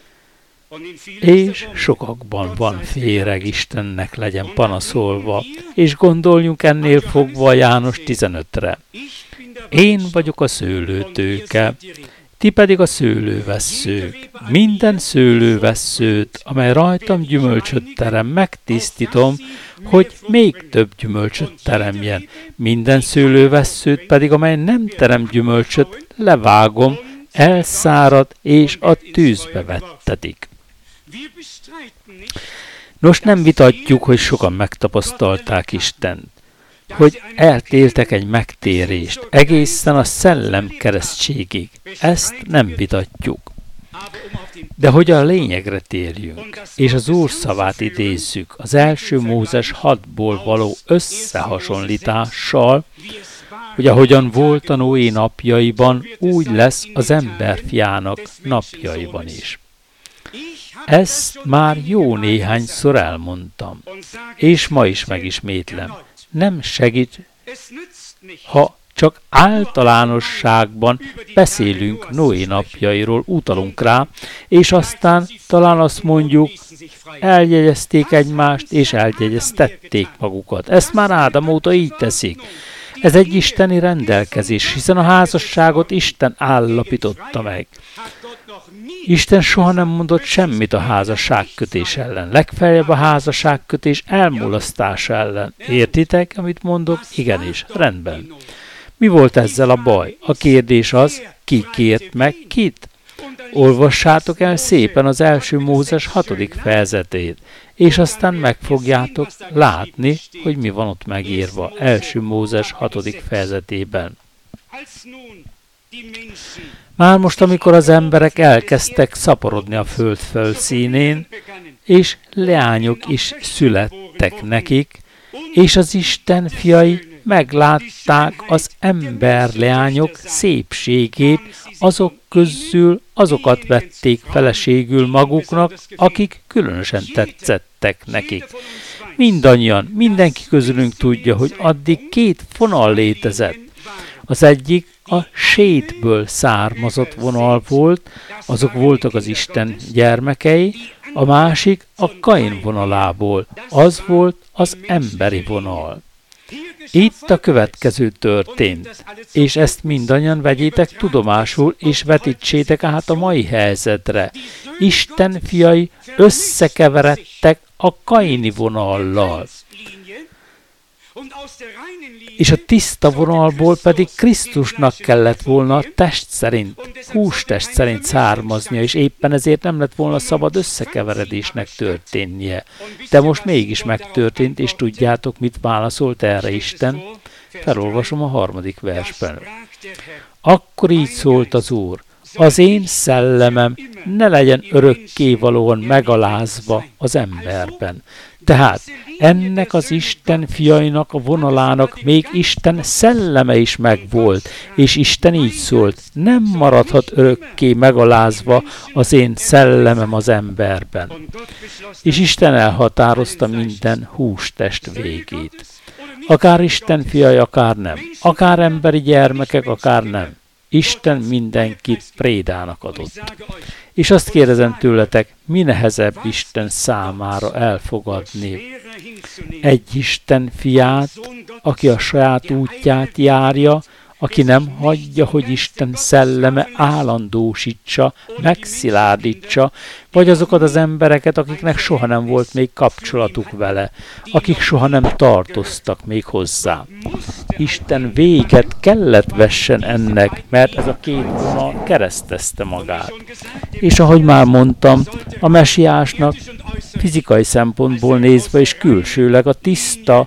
És sokakban van féreg, Istennek legyen panaszolva, és gondoljunk ennél fogva a János tizenötre. Én vagyok a szőlőtőke, ti pedig a szőlővesszők. Minden szőlővesszőt, amely rajtam gyümölcsöt terem, megtisztítom, hogy még több gyümölcsöt teremjen. Minden szőlővesszőt pedig, amely nem terem gyümölcsöt, levágom, elszárad és a tűzbe vettetik. Nos, nem vitatjuk, hogy sokan megtapasztalták Istent, hogy eltéltek egy megtérést, egészen a szellem keresztségig. Ezt nem vitatjuk. De hogy a lényegre térjünk, és az Úr szavát idézzük az első Mózes hatból való összehasonlítással, hogy ahogyan volt a Noé napjaiban, úgy lesz az emberfiának napjaiban is. Ezt már jó néhányszor elmondtam, és ma is megismétlem. Nem segít, ha csak általánosságban beszélünk Noé napjairól, utalunk rá, és aztán talán azt mondjuk, eljegyezték egymást, és eljegyeztették magukat. Ezt már Ádám óta így teszik. Ez egy isteni rendelkezés, hiszen a házasságot Isten állapította meg. Isten soha nem mondott semmit a házasságkötés ellen, legfeljebb a házasságkötés elmulasztása ellen. Értitek, amit mondok? Igenis, rendben. Mi volt ezzel a baj? A kérdés az, ki kért meg kit? Olvassátok el szépen az első Mózes hatodik fejezetét, és aztán meg fogjátok látni, hogy mi van ott megírva első Mózes hatodik fejezetében. Már most, amikor az emberek elkezdtek szaporodni a föld fölszínén, és leányok is születtek nekik, és az Isten fiai meglátták az emberleányok szépségét, azok közül azokat vették feleségül maguknak, akik különösen tetszettek nekik. Mindannyian, mindenki közülünk tudja, hogy addig két vonal létezett. Az egyik a Sétből származott vonal volt, azok voltak az Isten gyermekei, a másik a Kain vonalából, az volt az emberi vonal. Itt a következő történt, és ezt mindannyian vegyétek tudomásul, és vetítsétek át a mai helyzetre. Isten fiai összekeveredtek a kaini vonallal, és a tiszta vonalból pedig Krisztusnak kellett volna a test szerint, hústest szerint származnia, és éppen ezért nem lett volna szabad összekeveredésnek történnie. De most mégis megtörtént, és tudjátok, mit válaszolt erre Isten? Felolvasom a harmadik versben. Akkor így szólt az Úr, az én szellemem ne legyen örökkévalóan megalázva az emberben. Tehát ennek az Isten fiainak a vonalának még Isten szelleme is megvolt, és Isten így szólt, nem maradhat örökké megalázva az én szellemem az emberben. És Isten elhatározta minden hústest végét. Akár Isten fiai, akár nem. Akár emberi gyermekek, akár nem. Isten mindenkit prédának adott. És azt kérdezem tőletek, mi nehezebb Isten számára elfogadni egy Isten fiát, aki a saját útját járja, aki nem hagyja, hogy Isten szelleme állandósítsa, megszilárdítsa, vagy azokat az embereket, akiknek soha nem volt még kapcsolatuk vele, akik soha nem tartoztak még hozzá. Isten véget kellett vessen ennek, mert ez a két vonal keresztezte magát. És ahogy már mondtam, a mesiásnak fizikai szempontból nézve és külsőleg a tiszta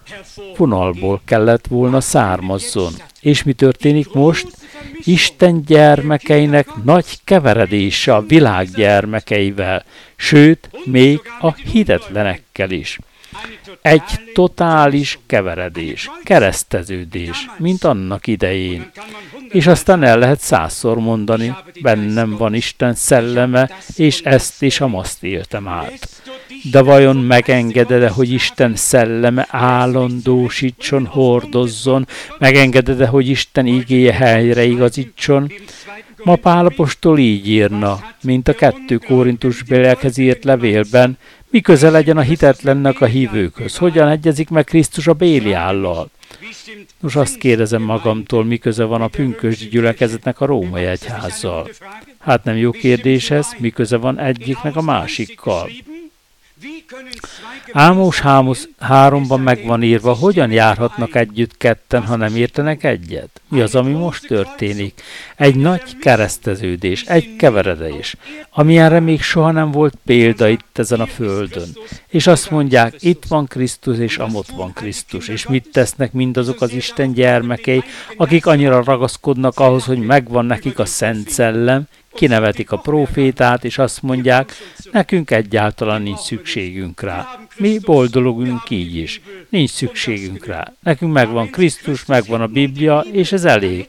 vonalból kellett volna származzon. És mi történik most? Isten gyermekeinek nagy keveredése a világ gyermekeivel, sőt, még a hitetlenekkel is. Egy totális keveredés, kereszteződés, mint annak idején. És aztán el lehet százszor mondani, bennem van Isten szelleme, és ezt és amazt éltem át. De vajon megengeded-e, hogy Isten szelleme állandósítson, hordozzon, megengeded-e, hogy Isten igéje helyre igazítson? Ma Pál apostol így írna, mint a kettő Korintusbeliekhez írt levélben, mi köze legyen a hitetlennek a hívőkhöz? Hogyan egyezik meg Krisztus a Béliállal? Nos, azt kérdezem magamtól, mi köze van a pünkösdi gyülekezetnek a római egyházzal? Hát nem jó kérdés ez, mi köze van egyiknek a másikkal? Ámós háromban meg van írva, hogyan járhatnak együtt ketten, ha nem értenek egyet. Mi az, ami most történik? Egy nagy kereszteződés, egy keveredés, amilyenre még soha nem volt példa itt ezen a földön. És azt mondják, itt van Krisztus, és amott van Krisztus. És mit tesznek mindazok az Isten gyermekei, akik annyira ragaszkodnak ahhoz, hogy megvan nekik a Szent Szellem, kinevetik a prófétát, és azt mondják, nekünk egyáltalán nincs szükségünk rá. Mi boldogulunk így is. Nincs szükségünk rá. Nekünk megvan Krisztus, megvan a Biblia, és ez elég.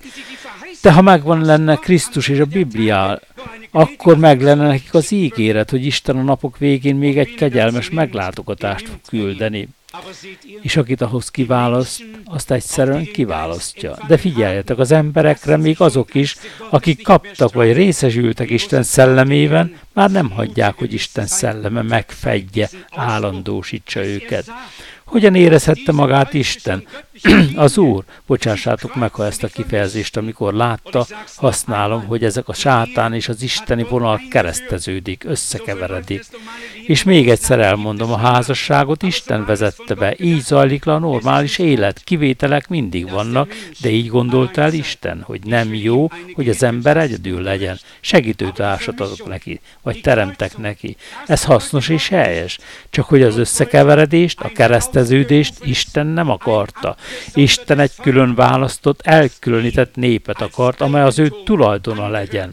De ha megvan lenne Krisztus és a Biblia, akkor meg lenne nekik az ígéret, hogy Isten a napok végén még egy kegyelmes meglátogatást fog küldeni. És akit ahhoz kiválaszt, azt egyszerűen kiválasztja. De figyeljetek, az emberekre, még azok is, akik kaptak vagy részesültek Isten szellemében, már nem hagyják, hogy Isten szelleme megfedje, állandósítsa őket. Hogyan érezhette magát Isten? Az Úr, bocsássátok meg, ha ezt a kifejezést, amikor látta, használom, hogy ezek a sátán és az isteni vonal kereszteződik, összekeveredik. És még egyszer elmondom, a házasságot Isten vezette be, így zajlik le a normális élet, kivételek mindig vannak, de így gondolta el Isten, hogy nem jó, hogy az ember egyedül legyen. Segítőtársat adok neki, vagy teremtek neki. Ez hasznos és helyes, csak hogy az összekeveredést, a kereszteződést Isten nem akarta. Isten egy külön választott, elkülönített népet akart, amely az ő tulajdona legyen.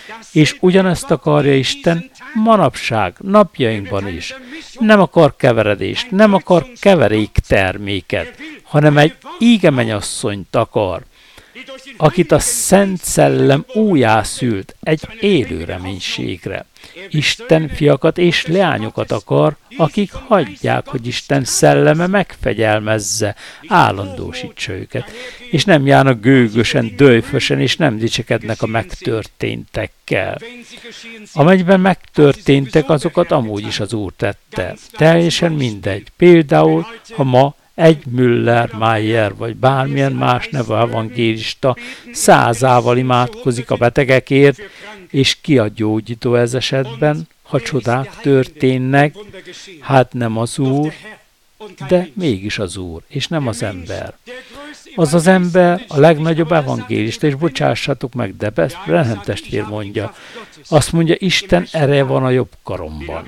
És ugyanezt akarja Isten manapság, napjainkban is. Nem akar keveredést, nem akar keverékterméket, hanem egy ígemennyasszonyt akar, akit a Szent Szellem újjászült egy élő reménységre. Isten fiakat és leányokat akar, akik hagyják, hogy Isten szelleme megfegyelmezze, állandósítsa őket, és nem járnak gőgösen, döjfösen, és nem dicsekednek a megtörténtekkel. Amennyiben megtörténtek, azokat amúgy is az Úr tette. Teljesen mindegy. Például, ha ma egy Müller, Mayer vagy bármilyen más neve evangélista százával imádkozik a betegekért, és ki a gyógyító ez esetben, ha csodák történnek, hát nem az Úr, de mégis az Úr, és nem az ember. Az az ember a legnagyobb evangélista, és bocsássatok meg, de Branham testvér mondja, azt mondja, Isten ereje van a jobb karomban.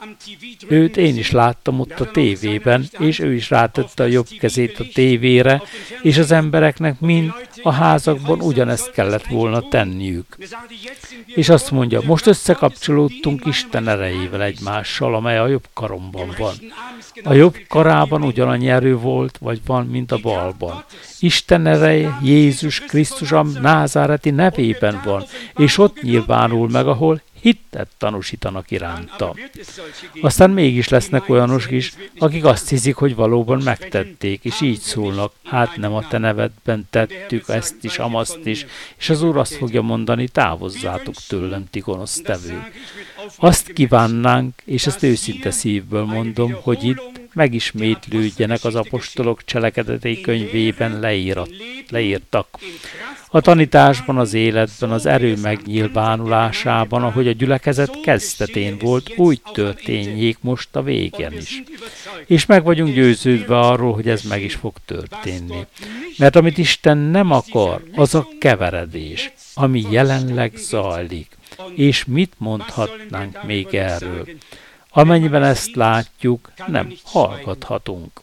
Őt én is láttam ott a tévében, és ő is rátette a jobb kezét a tévére, és az embereknek mind a házakban ugyanezt kellett volna tenniük. És azt mondja, most összekapcsolódtunk Isten erejével egymással, amely a jobb karomban van. A jobb karában ugyanannyi erő volt, vagy van, mint a balban. Isten ereje Jézus Krisztus a názáreti nevében van, és ott nyilvánul meg, ahol hittet tanúsítanak iránta. Aztán mégis lesznek olyanok is, akik azt hiszik, hogy valóban megtették, és így szólnak, hát nem a te nevedben tettük ezt is, amazt is, és az Úr azt fogja mondani, távozzátok tőlem, ti gonosz tevő. Azt kívánnánk, és ezt őszinte szívből mondom, hogy itt megismétlődjenek az apostolok cselekedetei könyvében leírat, leírtak. A tanításban, az életben, az erő megnyilvánulásában, ahogy a gyülekezet kezdetén volt, úgy történjék most a végén is. És meg vagyunk győződve arról, hogy ez meg is fog történni. Mert amit Isten nem akar, az a keveredés, ami jelenleg zajlik. És mit mondhatnánk még erről? Amennyiben ezt látjuk, nem hallgathatunk.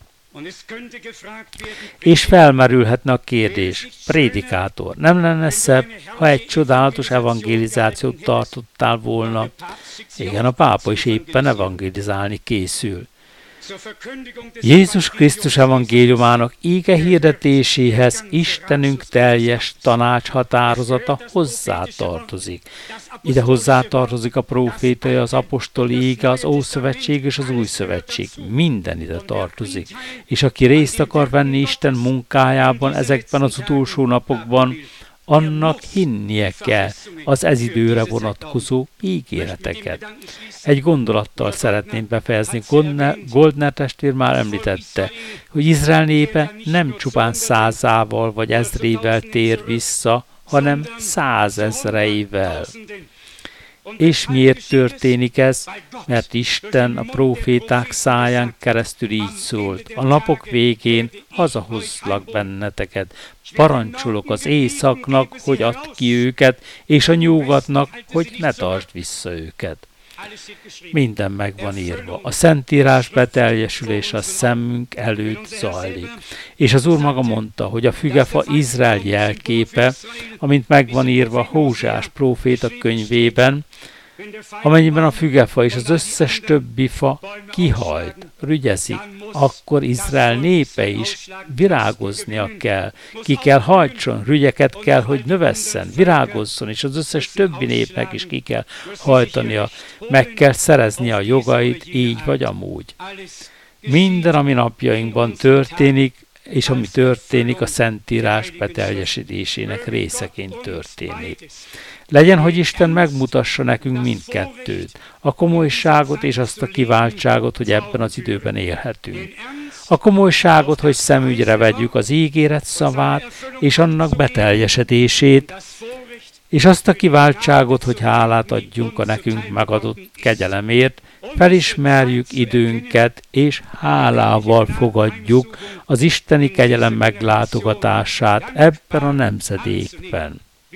És felmerülhetne a kérdés, prédikátor, nem lenne szebb, ha egy csodálatos evangelizációt tartottál volna? Igen, a pápa is éppen evangelizálni készül. Jézus Krisztus evangéliumának íge hirdetéséhez Istenünk teljes tanácshatározata hozzátartozik. Ide hozzátartozik a prófétai, az apostoli íge, az Ószövetség és az Új Szövetség. Minden ide tartozik. És aki részt akar venni Isten munkájában ezekben az utolsó napokban, annak hinnie kell az ez időre vonatkozó ígéreteket. Egy gondolattal szeretném befejezni. Goldner, Goldner testvér már említette, hogy Izrael népe nem csupán százával vagy ezrével tér vissza, hanem százezreivel. És miért történik ez? Mert Isten a próféták száján keresztül így szólt. A napok végén hazahozlak benneteket. Parancsolok az éjszaknak, hogy add ki őket, és a nyugatnak, hogy ne tartsd vissza őket. Minden meg van írva. A Szentírás beteljesülése a szemünk előtt zajlik. És az Úr maga mondta, hogy a fügefa Izrael jelképe, amint meg van írva Hóseás próféta könyvében, amennyiben a fügefa és az összes többi fa kihajt, rügyezik, akkor Izrael népe is virágoznia kell. Ki kell hajtson, rügyeket kell, hogy növesszen, virágozzon, és az összes többi népnek is ki kell hajtania, meg kell szerezni a jogait, így vagy amúgy. Minden, ami napjainkban történik, és ami történik, a Szentírás beteljesedésének részeként történik. Legyen, hogy Isten megmutassa nekünk mindkettőt, a komolyságot és azt a kiváltságot, hogy ebben az időben élhetünk. A komolyságot, hogy szemügyre vegyük az ígéret szavát és annak beteljesedését, és azt a kiváltságot, hogy hálát adjunk a nekünk megadott kegyelemért, felismerjük időnket, és hálával fogadjuk az isteni kegyelem meglátogatását ebben a nemzedékben.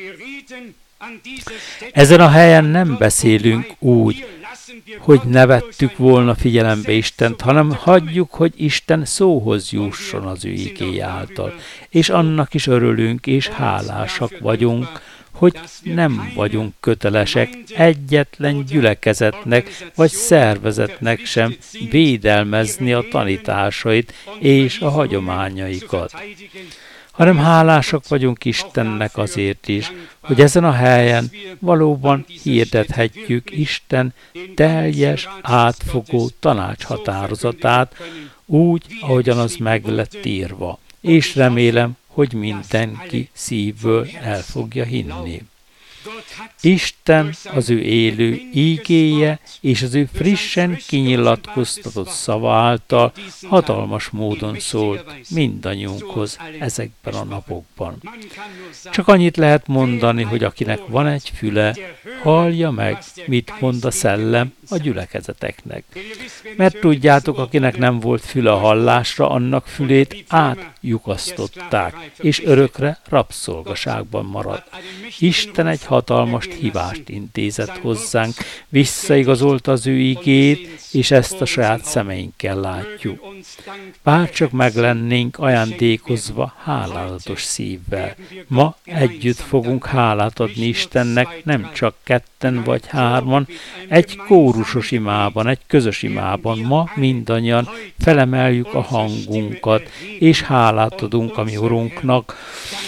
Ezen a helyen nem beszélünk úgy, hogy ne vettük volna figyelembe Istent, hanem hagyjuk, hogy Isten szóhoz jusson az ő igéje által. És annak is örülünk, és hálásak vagyunk, hogy nem vagyunk kötelesek egyetlen gyülekezetnek vagy szervezetnek sem védelmezni a tanításait és a hagyományaikat, hanem hálásak vagyunk Istennek azért is, hogy ezen a helyen valóban hirdethetjük Isten teljes, átfogó tanácshatározatát, úgy, ahogyan az meg lett írva, és remélem, hogy mindenki szívből el fogja hinni. Isten az ő élő ígéje és az ő frissen kinyilatkoztatott szava által hatalmas módon szólt mindannyiunkhoz ezekben a napokban. Csak annyit lehet mondani, hogy akinek van egy füle, hallja meg, mit mond a szellem a gyülekezeteknek. Mert tudjátok, akinek nem volt füle a hallásra, annak fülét átlyukasztották, és örökre rabszolgaságban maradt. Isten egy hatalmas hívást intézett hozzánk, visszaigazolta az ő igét, és ezt a saját szemeinkkel látjuk. Bárcsak meg lennénk ajándékozva hálálatos szívvel. Ma együtt fogunk hálát adni Istennek, nem csak ketten vagy hárman, egy kórusos imában, egy közös imában. Ma mindannyian felemeljük a hangunkat, és hálát adunk a mi Urunknak,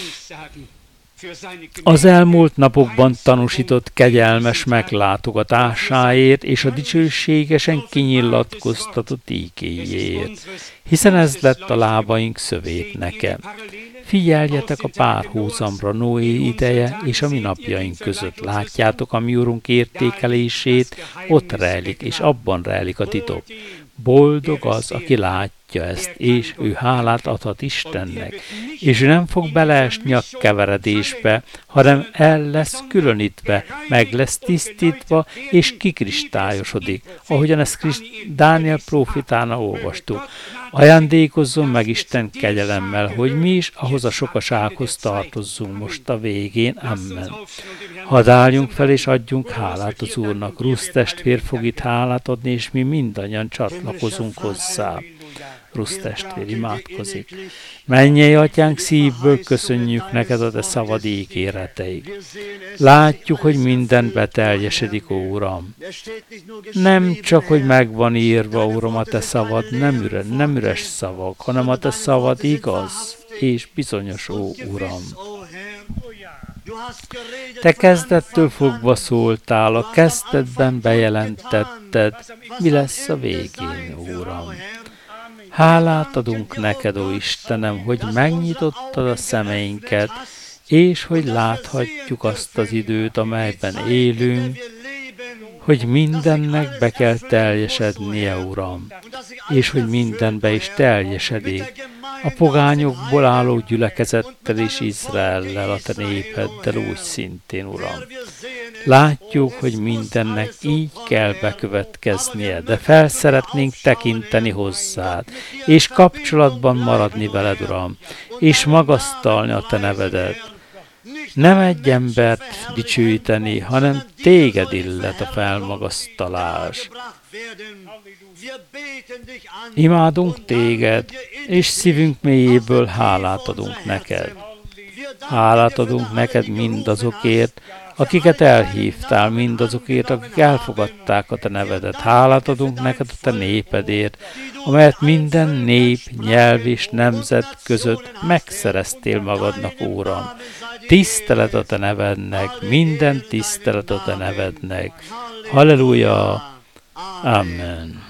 az elmúlt napokban tanúsított kegyelmes meglátogatásáért és a dicsőségesen kinyilatkoztatott ígéjéért, hiszen ez lett a lábaink szövét nekem. Figyeljetek a párhuzamra Noé ideje és a mi napjaink között. Látjátok a mi Urunk értékelését, ott rejlik, és abban rejlik a titok. Boldog az, aki látja ezt, és ő hálát adhat Istennek, és ő nem fog beleesni a keveredésbe, hanem el lesz különítve, meg lesz tisztítva, és kikristályosodik, ahogyan ezt Kriszt Dániel prófétánál olvastuk. Ajándékozzon meg Isten kegyelemmel, hogy mi is ahhoz a sokasághoz tartozzunk most a végén. Amen. Hadd álljunk fel és adjunk hálát az Úrnak. Rusz testvér fog itt hálát adni, és mi mindannyian csatlakozunk hozzá. Rusz testvér imádkozik. Mennyei Atyánk, szívből köszönjük neked a te szavad ígéreteid. Látjuk, hogy minden beteljesedik, ó Uram. Nem csak, hogy meg van írva, Uram, a te szavad nem, üre, nem üres szavak, hanem a te szavad igaz és bizonyos, ó Uram. Te kezdettől fogva szóltál, a kezdetben bejelentetted, mi lesz a végén, ó Uram. Hálát adunk neked, ó Istenem, hogy megnyitottad a szemeinket, és hogy láthatjuk azt az időt, amelyben élünk, hogy mindennek be kell teljesednie, Uram, és hogy mindenbe is teljesedik. A pogányokból álló gyülekezettel és Izraellel, a te népeddel úgy szintén, Uram. Látjuk, hogy mindennek így kell bekövetkeznie, de fel szeretnénk tekinteni hozzád, és kapcsolatban maradni veled, Uram, és magasztalni a te nevedet. Nem egy embert dicsőíteni, hanem téged illet a felmagasztalás. Imádunk téged, és szívünk mélyéből hálát adunk neked. Hálát adunk neked mindazokért, akiket elhívtál, mindazokért, akik elfogadták a te nevedet. Hálát adunk neked a te népedért, amelyet minden nép, nyelv és nemzet között megszereztél magadnak, Úram. Tisztelet a te nevednek, minden tisztelet a te nevednek. Halleluja! Amen.